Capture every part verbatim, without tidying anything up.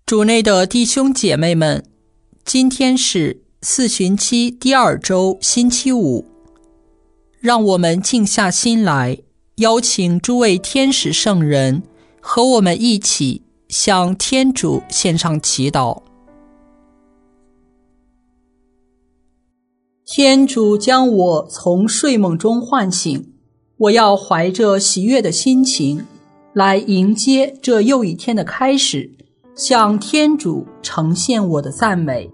主内的弟兄姐妹们，今天是四旬期第二周星期五，让我们静下心来，邀请诸位天使圣人和我们一起向天主献上祈祷。天主将我从睡梦中唤醒，我要怀着喜悦的心情来迎接这又一天的开始，向天主呈现我的赞美。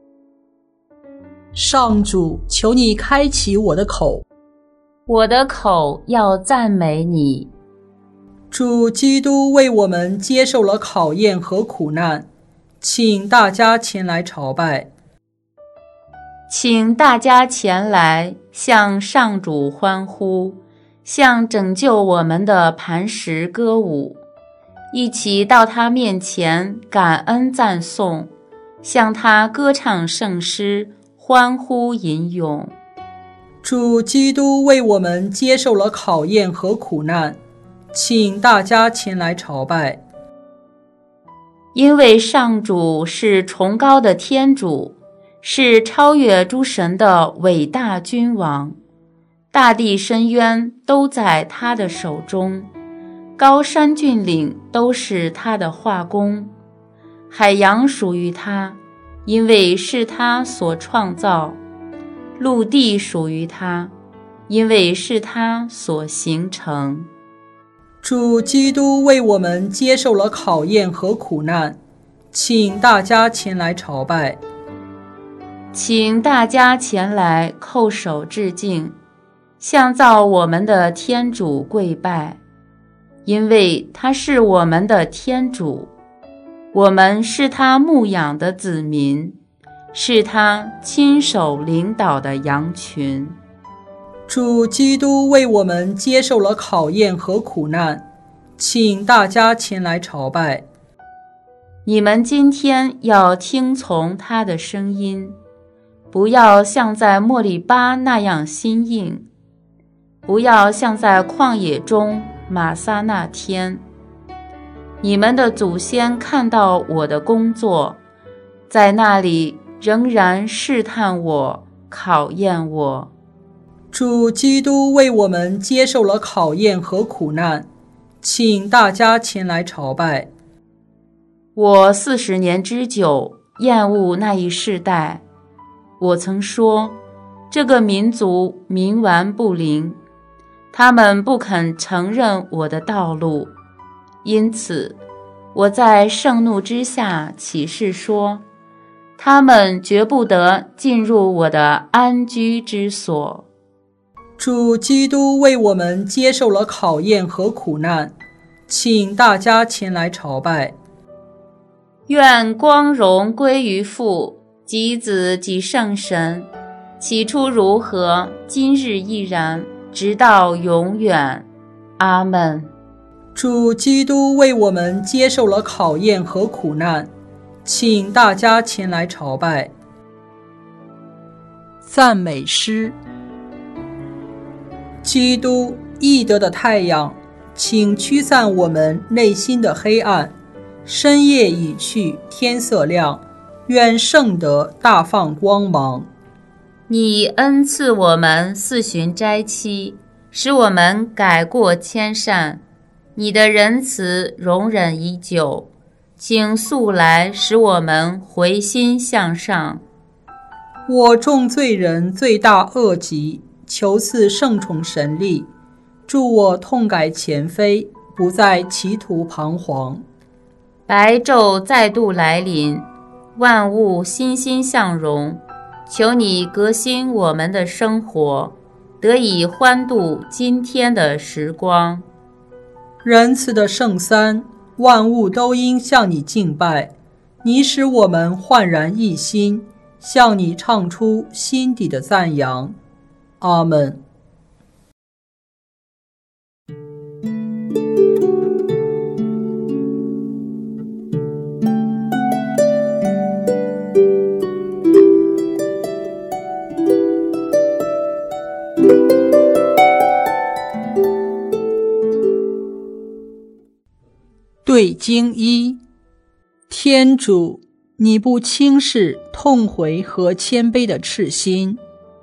上主，求你开启我的口， 我的口要赞美你。 主基督为我们接受了考验和苦难，请大家前来朝拜。 请大家前来向上主欢呼，向拯救我们的磐石歌舞，一起到他面前感恩赞颂，向他歌唱圣诗，欢呼吟咏。 主基督为我们接受了考验和苦难，请大家前来朝拜。 因为上主是崇高的天主，是超越诸神的伟大君王，大地深渊都在他的手中，高山峻岭都是他的画工，海洋属于他，因为是他所创造；陆地属于他，因为是他所形成。 主基督为我们接受了考验和苦难，请大家前来朝拜。 请大家前来叩首致敬，向造我们的天主跪拜，因为他是我们的天主，我们是他牧养的子民，是他亲手领导的羊群。 主基督为我们接受了考验和苦难，请大家前来朝拜。 你们今天要听从他的声音，不要像在莫利巴那样心硬，不要像在旷野中玛撒那天。你们的祖先看到我的工作，在那里仍然试探我，考验我。 主基督为我们接受了考验和苦难，请大家前来朝拜。 我四十年之久，厌恶那一世代。我曾说，这个民族冥顽不灵，他们不肯承认我的道路，因此我在盛怒之下起誓说，他们绝不得进入我的安居之所。 主基督为我们接受了考验和苦难，请大家前来朝拜。 愿光荣归于父及子及圣神，起初如何，今日亦然，直到永远。阿们。 主基督为我们接受了考验和苦难，请大家前来朝拜。赞美诗。基督，义德的太阳，请驱散我们内心的黑暗。深夜已去，天色亮，愿圣德大放光芒。 你恩赐我们四旬斋期，使我们改过迁善。你的仁慈容忍已久，请速来使我们回心向上。 我众罪人罪大恶极，求赐圣宠神力，助我痛改前非，不再歧途彷徨。 白昼再度来临，万物欣欣向荣，求你革新我们的生活，得以欢度今天的时光。 仁慈的圣三，万物都应向你敬拜，你使我们焕然一新，向你唱出心底的赞扬。阿们。对经一， 天主，你不轻视痛悔和谦卑的赤心。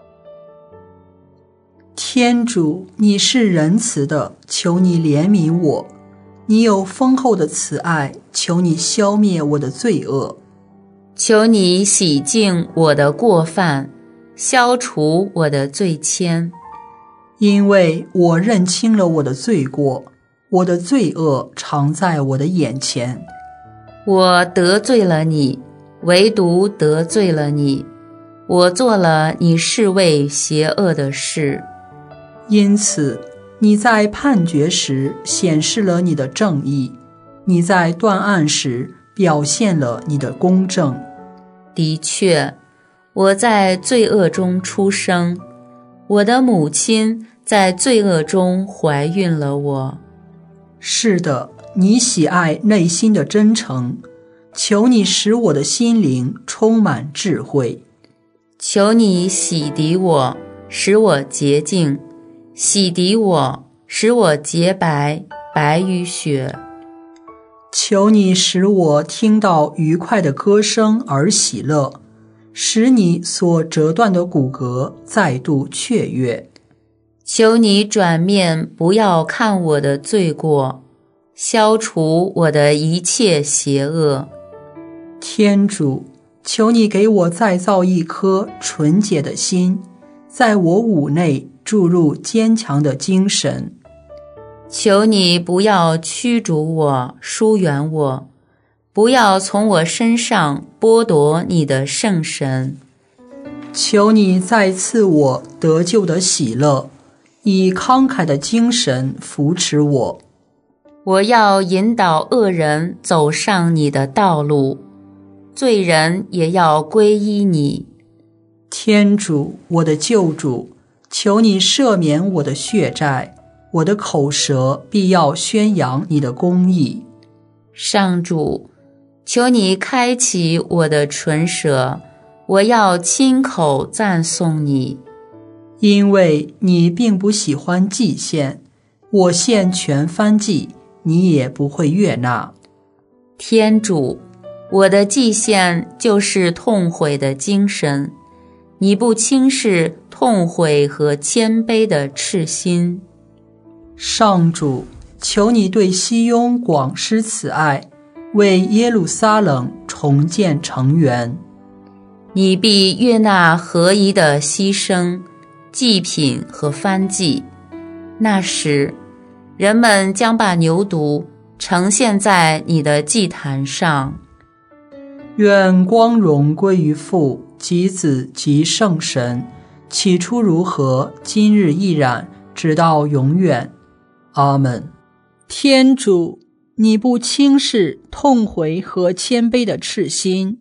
天主，你是仁慈的，求你怜悯我。你有丰厚的慈爱，求你消灭我的罪恶。 求你洗净我的过犯，消除我的罪愆。 因为我认清了我的罪过，我的罪恶常在我的眼前。 我得罪了你，唯独得罪了你，我做了你视为邪恶的事。 因此，你在判决时显示了你的正义，你在断案时表现了你的公正。 的确，我在罪恶中出生，我的母亲在罪恶中怀孕了我。 是的，你喜爱内心的真诚，求你使我的心灵充满智慧。 求你洗涤我，使我洁净，洗涤我，使我洁白，白于雪。 求你使我听到愉快的歌声而喜乐，使你所折断的骨骼再度雀跃。 求你转面不要看我的罪过，消除我的一切邪恶。 天主，求你给我再造一颗纯洁的心，在我五内注入坚强的精神。 求你不要驱逐我，疏远我，不要从我身上剥夺你的圣神。 求你再赐我得救的喜乐，以慷慨的精神扶持我。 我要引导恶人走上你的道路，罪人也要皈依你。 天主，我的救主，求你赦免我的血债，我的口舌必要宣扬你的公义。 上主，求你开启我的唇舌，我要亲口赞颂你。 因为你并不喜欢祭献，我献全燔祭，你也不会悦纳。 天主，我的祭献就是痛悔的精神，你不轻视痛悔和谦卑的赤心。 上主，求你对西雍广施慈爱，为耶路撒冷重建城垣。 你必悦纳合宜的牺牲、祭品和燔祭。那时，人们将把牛犊呈现在你的祭坛上。 愿光荣归于父及子及圣神，起初如何，今日亦然，直到永远。阿们。天主，你不轻视痛悔和谦卑的赤心。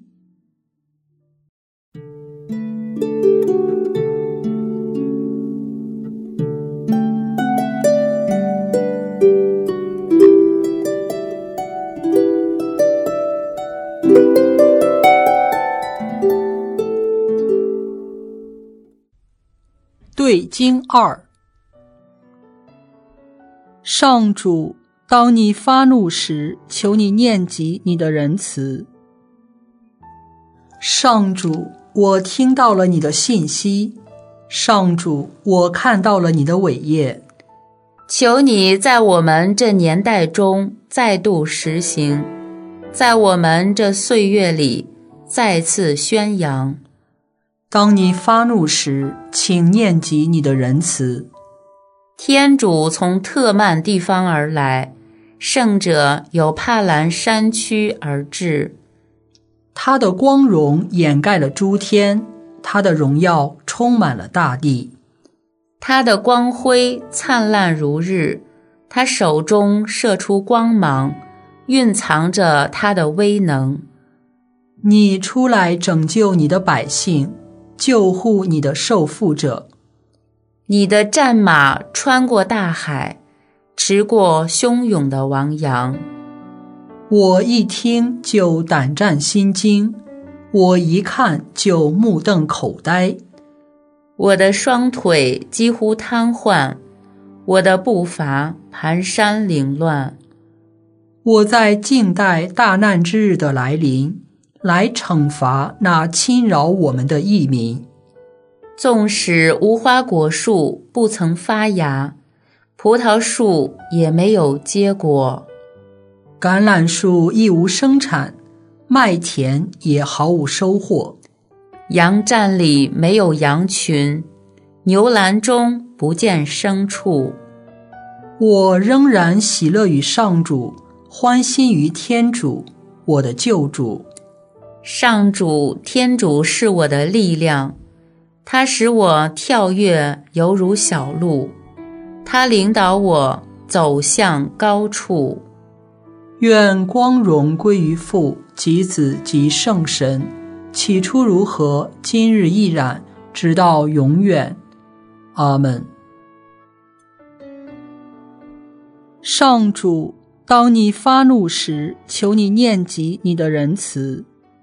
对经二。上主，当你发怒时，求你念及你的仁慈。上主，我听到了你的信息。上主，我看到了你的伟业。 求你在我们这年代中再度实行，在我们这岁月里再次宣扬。 当你发怒时，请念及你的仁慈。 天主从特曼地方而来，圣者由帕兰山区而至。 他的光荣掩盖了诸天，他的荣耀充满了大地。 他的光辉灿烂如日，他手中射出光芒，蕴藏着他的威能。 你出来拯救你的百姓，救护你的受缚者。 你的战马穿过大海，驰过汹涌的汪洋。 我一听就胆战心惊，我一看就目瞪口呆。 我的双腿几乎瘫痪，我的步伐蹒跚凌乱。 我在静待大难之日的来临，来惩罚那侵扰我们的异民。 纵使无花果树不曾发芽，葡萄树也没有结果， 橄榄树亦无生产，麦田也毫无收获。 羊站里没有羊群，牛栏中不见牲畜。 我仍然喜乐于上主，欢欣于天主，我的救主。 上主天主是我的力量，他使我跳跃犹如小鹿，他领导我走向高处。 愿光荣归于父及子及圣神，起初如何，今日亦然，直到永远。阿们。上主，当你发怒时，求你念及你的仁慈。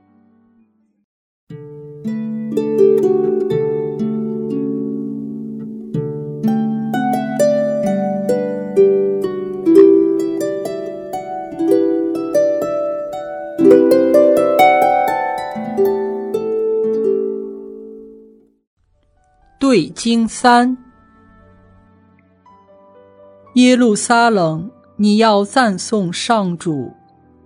对经三。耶路撒冷，你要赞颂上主。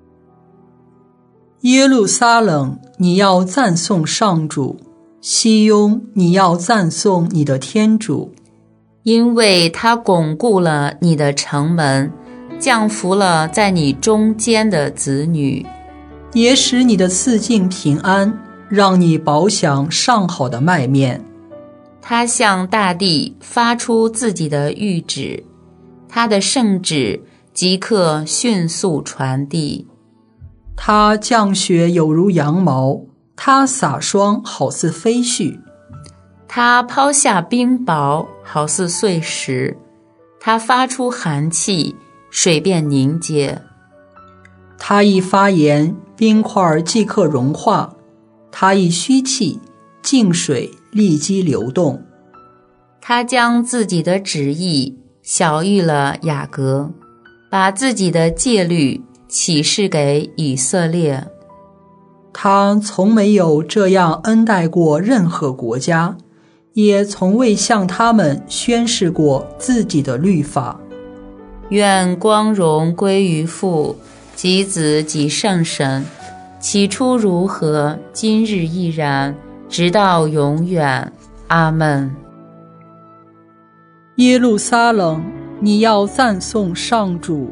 耶路撒冷，你要赞颂上主。西雍，你要赞颂你的天主， 因为他巩固了你的城门，降服了在你中间的子女， 也使你的四境平安，让你饱享上好的麦面。 他向大地发出自己的谕旨，他的圣旨即刻迅速传递。 他降雪有如羊毛，他洒霜好似飞絮。 他抛下冰雹好似碎石，他发出寒气，水便凝结。 他一发言，冰块即刻融化；他一吁气，静水立即流动。 他将自己的旨意晓谕了雅各，把自己的戒律启示给以色列。 他从没有这样恩待过任何国家，也从未向他们宣示过自己的律法。 愿光荣归于父及子及圣神，起初如何，今日亦然，直到永远。阿们。 耶路撒冷，你要赞颂上主。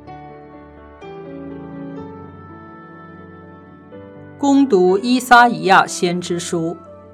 恭读依撒意亚先知书。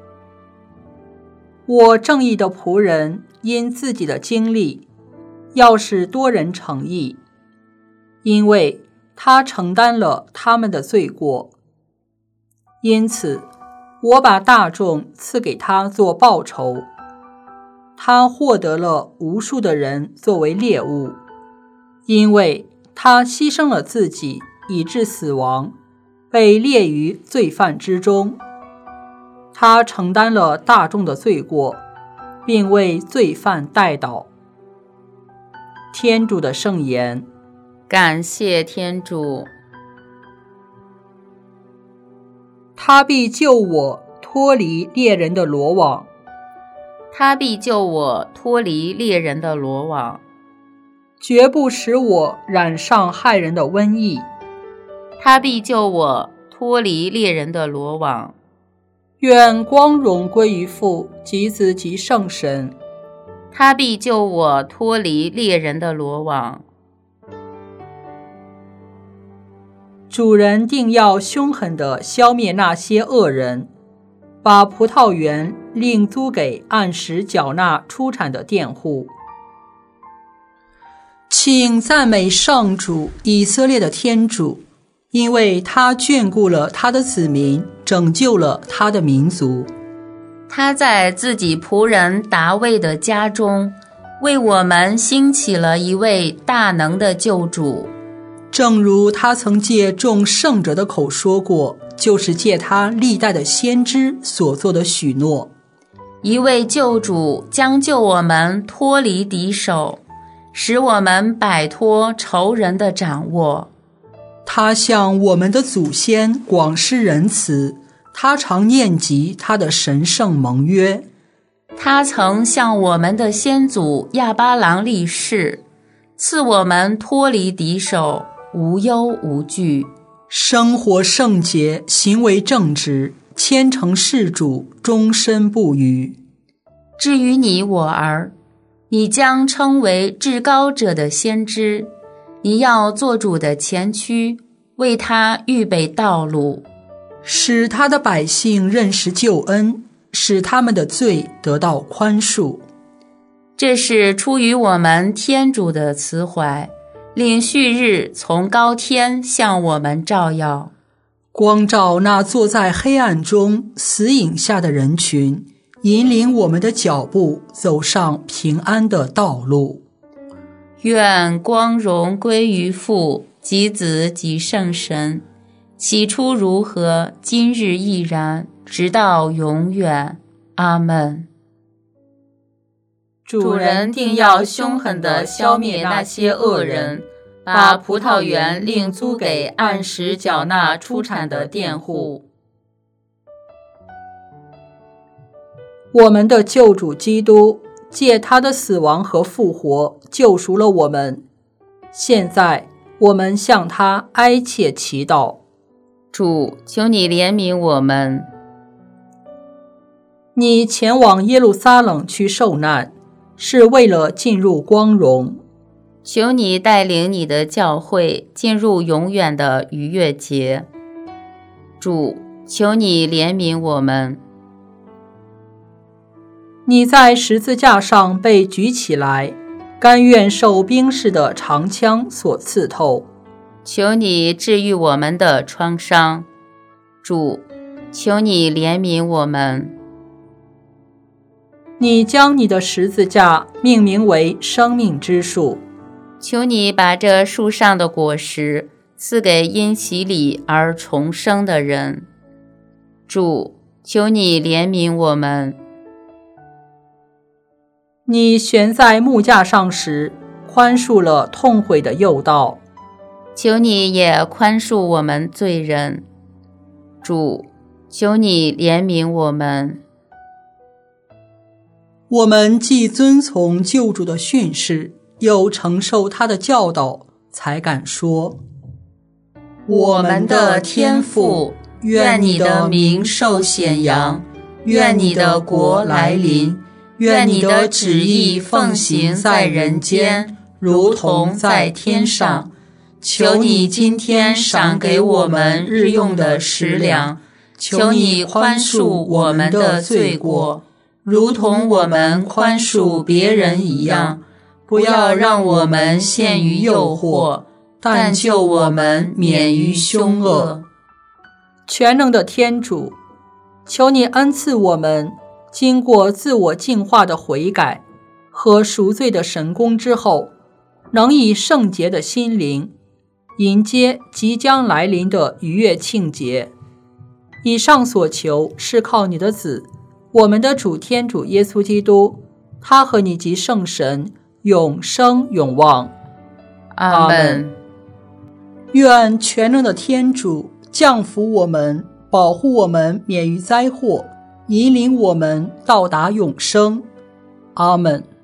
我正义的仆人因自己的经历，要使多人称义，因为他承担了他们的罪过。因此，我把大众赐给他做报酬。他获得了无数的人作为猎物，因为他牺牲了自己，以致死亡，被列于罪犯之中。他承担了大众的罪过，并为罪犯代祷。天主的圣言。 感谢天主。 他必救我脱离猎人的罗网。 他必救我脱离猎人的罗网， 绝不使我染上害人的瘟疫。 他必救我脱离猎人的罗网。 愿光荣归于父及子及圣神。 他必救我脱离猎人的罗网。 主人定要凶狠地消灭那些恶人，把葡萄园另租给按时缴纳出产的佃户。请赞美上主，以色列的天主，因为他眷顾了他的子民，拯救了他的民族。 他在自己仆人达味的家中，为我们兴起了一位大能的救主。 正如他曾借众圣者的口说过，就是借他历代的先知所做的许诺。 一位救主将救我们脱离敌手，使我们摆脱仇人的掌握。 他向我们的祖先广施仁慈，他常念及他的神圣盟约。 他曾向我们的先祖亚巴郎立誓，赐我们脱离敌手，无忧无惧， 生活圣洁，行为正直，虔诚事主，终身不渝。 至于你我儿，你将称为至高者的先知，你要做主的前驱，为他预备道路， 使他的百姓认识救恩，使他们的罪得到宽恕。 这是出于我们天主的慈怀，令旭日从高天向我们照耀， 光照那坐在黑暗中死影下的人群，引领我们的脚步走上平安的道路。 愿光荣归于父及子及圣神，起初如何，今日亦然，直到永远。阿们。主人定要凶狠地消灭那些恶人，把葡萄园另租给按时缴纳出产的佃户。 我们的救主基督借他的死亡和复活救赎了我们，现在我们向他哀切祈祷。 主，求你怜悯我们。 你前往耶路撒冷去受难，是为了进入光荣。 求你带领你的教会进入永远的逾越节。主，求你怜悯我们。 你在十字架上被举起来，甘愿受兵士的长枪所刺透。 求你治愈我们的创伤。主，求你怜悯我们。 你将你的十字架命名为生命之树。 求你把这树上的果实赐给因洗礼而重生的人。主，求你怜悯我们。 你悬在木架上时，宽恕了痛悔的诱道。 求你也宽恕我们罪人。主，求你怜悯我们。 我们既遵从救主的训示，又承受他的教导，才敢说： 我们的天父，愿你的名受显扬，愿你的国来临，愿你的旨意奉行在人间，如同在天上。求你今天赏给我们日用的食粮，求你宽恕我们的罪过，如同我们宽恕别人一样。不要让我们陷于诱惑，但救我们免于凶恶。 全能的天主，求你恩赐我们经过自我净化的悔改和赎罪的神功之后，能以圣洁的心灵迎接即将来临的逾越庆节。以上所求是靠你的子，我们的主天主耶稣基督，他和你及圣神永生永望。 阿们。 愿全能的天主降福我们，保护我们免于灾祸，引领我们到达永生。阿们。